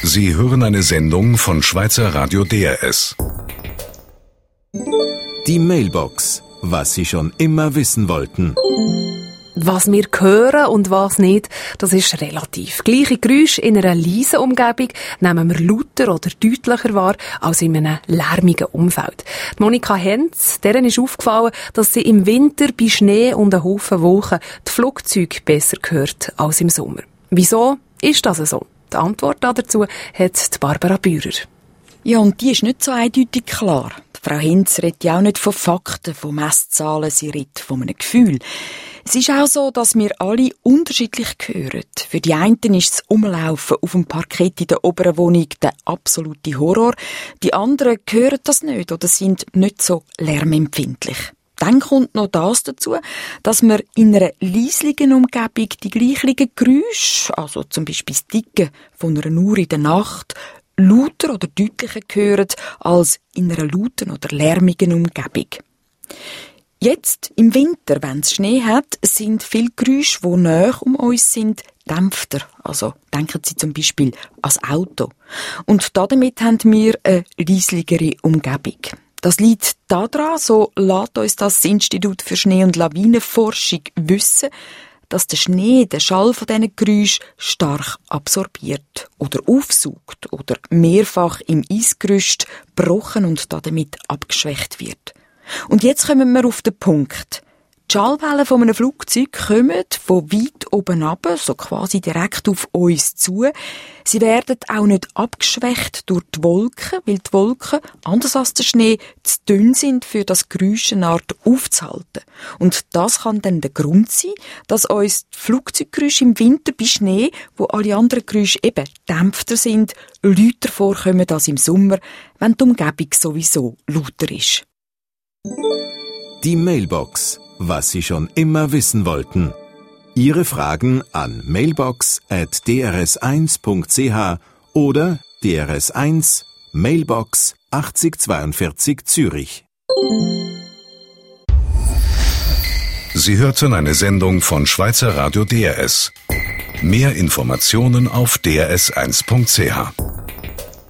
Sie hören eine Sendung von Schweizer Radio DRS. Die Mailbox. Was Sie schon immer wissen wollten. Was wir hören und was nicht, das ist relativ. Gleiche Geräusche in einer leisen Umgebung nehmen wir lauter oder deutlicher wahr als in einem lärmigen Umfeld. Monika Henz, deren ist aufgefallen, dass sie im Winter bei Schnee und einem Haufen Wolken die Flugzeuge besser hört als im Sommer. Wieso ist das so? Die Antwort dazu hat Barbara Bührer. Ja, und die ist nicht so eindeutig klar. Frau Hinz redet ja auch nicht von Fakten, von Messzahlen, sie redet von einem Gefühl. Es ist auch so, dass wir alle unterschiedlich hören. Für die einen ist das Umlaufen auf dem Parkett in der oberen Wohnung der absolute Horror. Die anderen hören das nicht oder sind nicht so lärmempfindlich. Dann kommt noch das dazu, dass wir in einer leislichen Umgebung die gleichen Geräusche, also zum Beispiel das Ticken von einer Uhr in der Nacht, lauter oder deutlicher hören als in einer lauten oder lärmigen Umgebung. Jetzt, im Winter, wenn es Schnee hat, sind viele Geräusche, die nahe um uns sind, dämpfter. Also denken Sie zum Beispiel ans Auto. Und damit haben wir eine leisligere Umgebung. Das liegt daran, so lässt uns das Institut für Schnee- und Lawinenforschung wissen, dass der Schnee den Schall von diesen Geräuschen stark absorbiert oder aufsaugt oder mehrfach im Eisgerüst gebrochen und damit abgeschwächt wird. Und jetzt kommen wir auf den Punkt. Die Schallwellen von einem Flugzeug kommen von weit oben ab, so quasi direkt auf uns zu. Sie werden auch nicht abgeschwächt durch die Wolken, weil die Wolken, anders als der Schnee, zu dünn sind, für das Geräusch eine Art aufzuhalten. Und das kann dann der Grund sein, dass uns die Flugzeuggeräusche im Winter bei Schnee, wo alle anderen Geräusche eben dämpfter sind, lauter vorkommen als im Sommer, wenn die Umgebung sowieso lauter ist. Die Mailbox. Was Sie schon immer wissen wollten. Ihre Fragen an mailbox@drs1.ch oder DRS1 Mailbox 8042 Zürich. Sie hörten eine Sendung von Schweizer Radio DRS. Mehr Informationen auf drs1.ch.